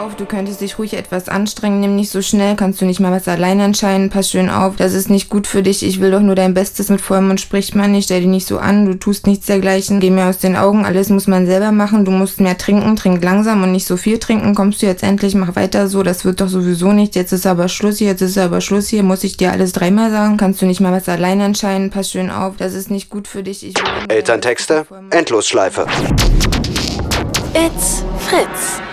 auf, du könntest dich ruhig etwas anstrengen, nimm nicht so schnell, kannst du nicht mal was alleine entscheiden, pass schön auf, das ist nicht gut für dich, ich will doch nur dein Bestes, mit vollem Mund spricht man nicht, stell dich nicht so an, du tust nichts dergleichen, geh mir aus den Augen, alles muss man selber machen, du musst mehr trinken, trink langsam und nicht so viel trinken, kommst du jetzt endlich, mach weiter so, das wird doch sowieso nicht, jetzt ist aber Schluss hier, muss ich dir alles 3-mal sagen, kannst du nicht mal was alleine entscheiden, pass schön auf, das ist nicht gut für dich, ich will Elterntexte, Endlosschleife. It's Fritz.